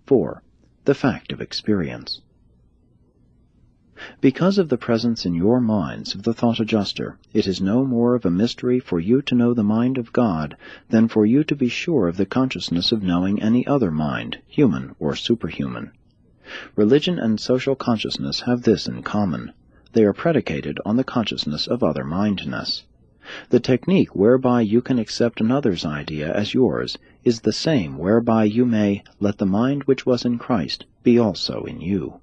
4. The fact of experience. Because of the presence in your minds of the thought adjuster, it is no more of a mystery for you to know the mind of God than for you to be sure of the consciousness of knowing any other mind, human or superhuman. Religion and social consciousness have this in common. They are predicated on the consciousness of other-mindedness. The technique whereby you can accept another's idea as yours is the same whereby you may let the mind which was in Christ be also in you.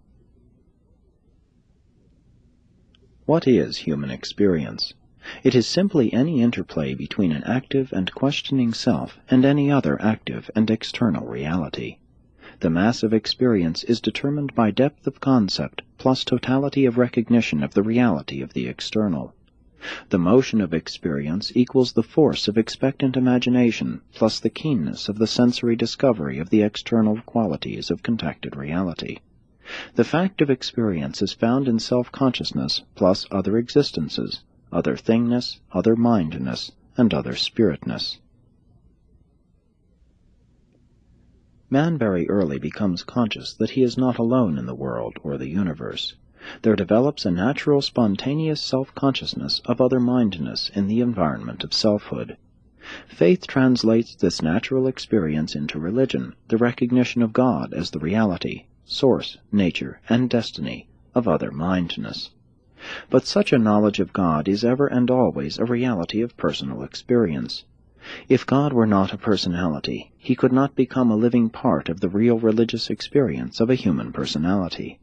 What is human experience? It is simply any interplay between an active and questioning self and any other active and external reality. The mass of experience is determined by depth of concept plus totality of recognition of the reality of the external. The motion of experience equals the force of expectant imagination plus the keenness of the sensory discovery of the external qualities of contacted reality. The fact of experience is found in self-consciousness plus other existences, other thingness, other mindness, and other spiritness. Man very early becomes conscious that he is not alone in the world or the universe. There develops a natural spontaneous self-consciousness of other-mindedness in the environment of selfhood. Faith translates this natural experience into religion, the recognition of God as the reality, source, nature, and destiny of other-mindedness. But such a knowledge of God is ever and always a reality of personal experience. If God were not a personality, he could not become a living part of the real religious experience of a human personality.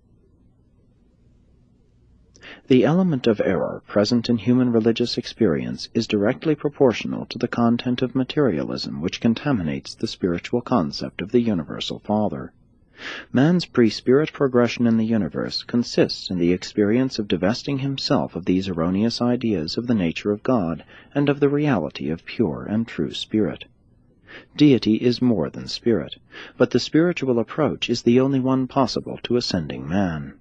The element of error present in human religious experience is directly proportional to the content of materialism which contaminates the spiritual concept of the Universal Father. Man's pre-spirit progression in the universe consists in the experience of divesting himself of these erroneous ideas of the nature of God and of the reality of pure and true spirit. Deity is more than spirit, but the spiritual approach is the only one possible to ascending man.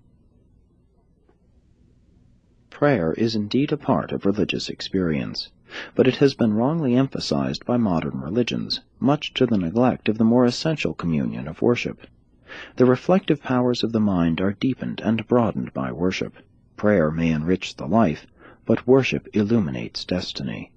Prayer is indeed a part of religious experience, but it has been wrongly emphasized by modern religions, much to the neglect of the more essential communion of worship. The reflective powers of the mind are deepened and broadened by worship. Prayer may enrich the life, but worship illuminates destiny.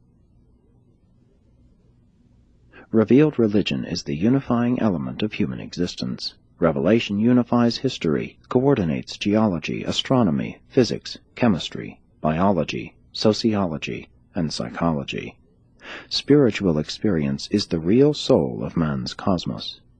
Revealed religion is the unifying element of human existence. Revelation unifies history, coordinates geology, astronomy, physics, chemistry, biology, sociology, and psychology. Spiritual experience is the real soul of man's cosmos.